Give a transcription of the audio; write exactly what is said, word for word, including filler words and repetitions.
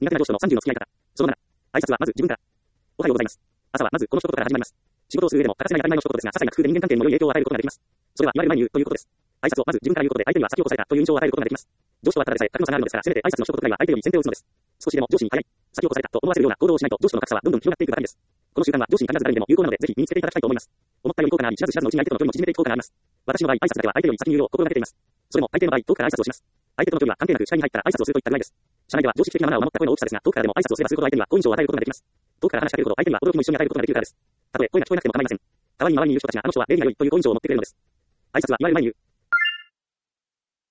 苦手な上司とのさんじゅうの付き合い方。そのなな、挨拶はまず自分から。おはようございます。朝はまずこの一言から始まります。仕事をする上でも欠かせない当たり前の一言ですが、些細な工夫で人間関係にも良い影響を与えることができます。それは言われる前に言うということです。挨拶をまず自分から言うことで相手には先を越されたという印象を与えることができます。上司とはただでさえ格の差があるのですから、せめて挨拶の一言くらいは相手より先手を打つのです。少しでも上司に早い、先を越されたと思わせるような行動をしないと上司との格差はどんどん広がっていくばかりです。この習慣は上司に限らず誰にでも有効なので、ぜひ身につけていただきたいと思います。思ったより効果があり、知らず知らずのうちに相手との距離も縮めていく効果があります。私の場合、挨拶だけは相手より先に言うよう心がけています。それも相手の場合、遠くから挨拶をします。相手との距離は関係なく視界に入ったら挨拶をするといった具合です。社内では常識的なマナーを守った声の大きさですが、遠くからでも挨拶をすればするほど相手には好印象を与えることができます。遠くから話しかけるほど相手には驚きも一緒に与えることができるからです。たとえ声が聞こえなくても構いません。代わりに周りにいる人たちがあの人は礼儀が良いという好印象を持ってくれるのです。挨拶は言われる前に言う。